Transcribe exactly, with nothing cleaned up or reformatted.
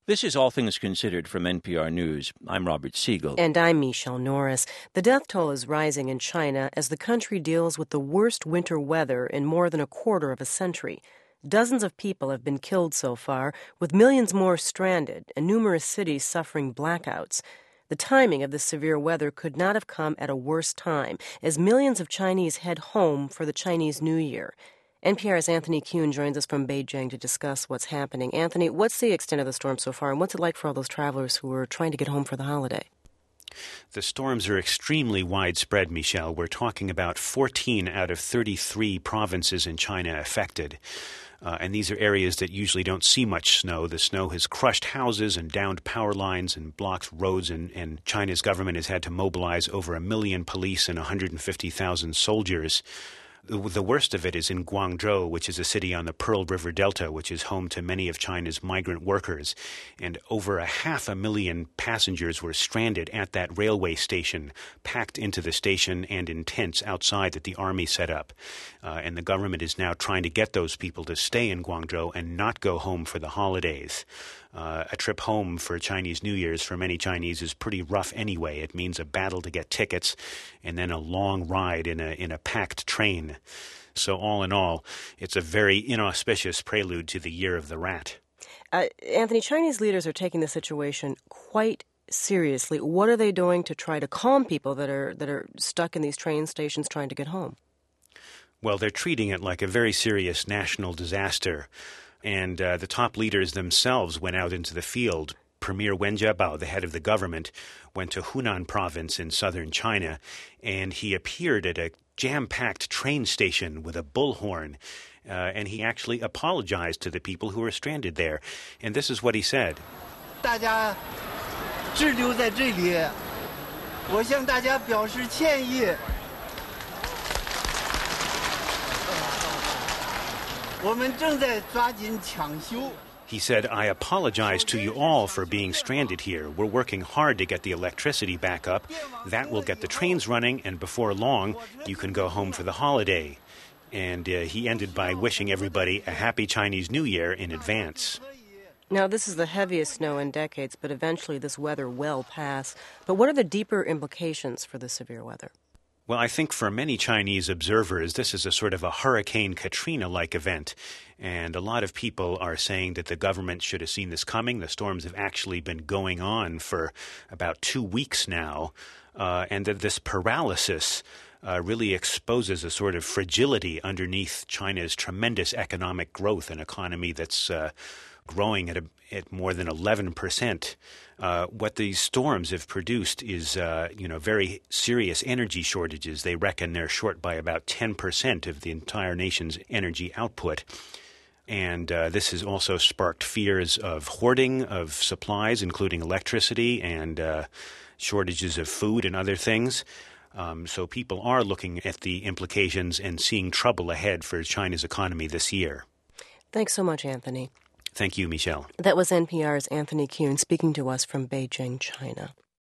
This is All Things Considered from N P R News. I'm Robert Siegel. And I'm Michelle Norris. The death toll is rising in China as the country deals with the worst winter weather in more than a quarter of a century. Dozens of people have been killed so far, with millions more stranded and numerous cities suffering blackouts. The timing of this severe weather could not have come at a worse time, as millions of Chinese head home for the Chinese New Year. N P R's Anthony Kuhn joins us from Beijing to discuss what's happening. Anthony, what's the extent of the storm so far, and what's it like for all those travelers who are trying to get home for the holiday? The storms are extremely widespread, Michelle. We're talking about fourteen out of thirty-three provinces in China affected. Uh, and these are areas that usually don't see much snow. The snow has crushed houses and downed power lines and blocked roads, and, and China's government has had to mobilize over a million police and one hundred fifty thousand soldiers. The worst of it is in Guangzhou, which is a city on the Pearl River Delta, which is home to many of China's migrant workers. And over a half a million passengers were stranded at that railway station, packed into the station and in tents outside that the army set up. Uh, and the government is now trying to get those people to stay in Guangzhou and not go home for the holidays. Uh, a trip home for Chinese New Year's for many Chinese is pretty rough anyway. It means a battle to get tickets and then a long ride in a in a packed train. So all in all, it's a very inauspicious prelude to the Year of the Rat. Uh, Anthony, Chinese leaders are taking the situation quite seriously. What are they doing to try to calm people that are that are stuck in these train stations trying to get home? Well, they're treating it like a very serious national disaster. And uh, the top leaders themselves went out into the field. Premier Wen Jiabao, the head of the government, went to Hunan province in southern China, and he appeared at a jam-packed train station with a bullhorn, uh, and he actually apologized to the people who were stranded there. And this is what he said. 大家滞留在这里，我向大家表示歉意。 He said, I apologize to you all for being stranded here. We're working hard to get the electricity back up. That will get the trains running, and before long, you can go home for the holiday. And uh, he ended by wishing everybody a happy Chinese New Year in advance. Now, this is the heaviest snow in decades, but eventually this weather will pass. But what are the deeper implications for the severe weather? Well, I think for many Chinese observers, this is a sort of a Hurricane Katrina-like event. And a lot of people are saying that the government should have seen this coming. The storms have actually been going on for about two weeks now. Uh, and that this paralysis uh, really exposes a sort of fragility underneath China's tremendous economic growth, an economy that's uh, growing at, a, at more than eleven percent. Uh, what these storms have produced is, uh, you know, very serious energy shortages. They reckon they're short by about ten percent of the entire nation's energy output. And uh, this has also sparked fears of hoarding of supplies, including electricity and uh, shortages of food and other things. Um, so people are looking at the implications and seeing trouble ahead for China's economy this year. Thanks so much, Anthony. Thank you, Michelle. That was N P R's Anthony Kuhn speaking to us from Beijing, China.